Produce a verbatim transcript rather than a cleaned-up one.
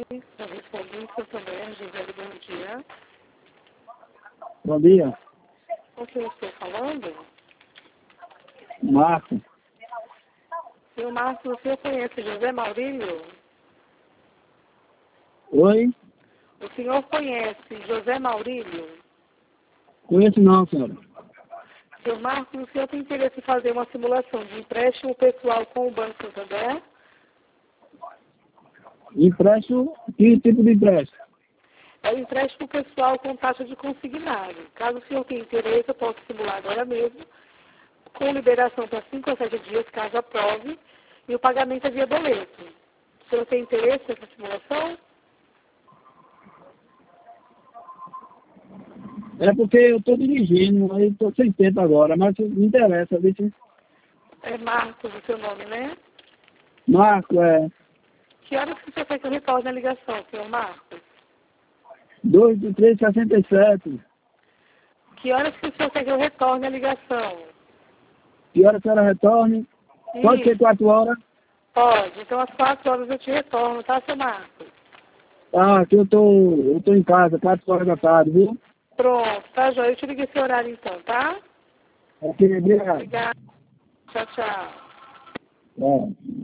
Eu respondi Santander, Gisele, bom dia. Bom dia. Com quem eu estou falando? Marco. Senhor Marcos, o senhor conhece José Maurílio? Oi? O senhor conhece José Maurílio? Conheço não, senhora. Senhor Marcos, o senhor tem interesse em fazer uma simulação de empréstimo pessoal com o Banco Santander? Empréstimo? Que tipo de empréstimo? É o empréstimo pessoal com taxa de consignado. Caso o senhor tenha interesse, eu posso simular agora mesmo, com liberação para cinco a sete dias, caso aprove, e o pagamento é via boleto. O senhor tem interesse nessa simulação? É porque eu estou dirigindo, aí estou sem tempo agora, mas me interessa, viu? É Marcos o seu nome, né? Marco, é Que horas que o senhor quer que eu retorne a ligação, senhor Marcos? dois de três sessenta e sete. Que horas que o senhor quer que eu retorne a ligação? Que hora a senhora retorne? Pode ser Isso, quatro horas? pode. Então às quatro horas eu te retorno, tá, seu Marcos? Ah, aqui eu tô, eu tô em casa, quatro horas da tarde, viu? Pronto, tá, Joia? Eu te liguei esse horário então, tá? Ok, obrigado. Obrigada. Tchau, tchau. É.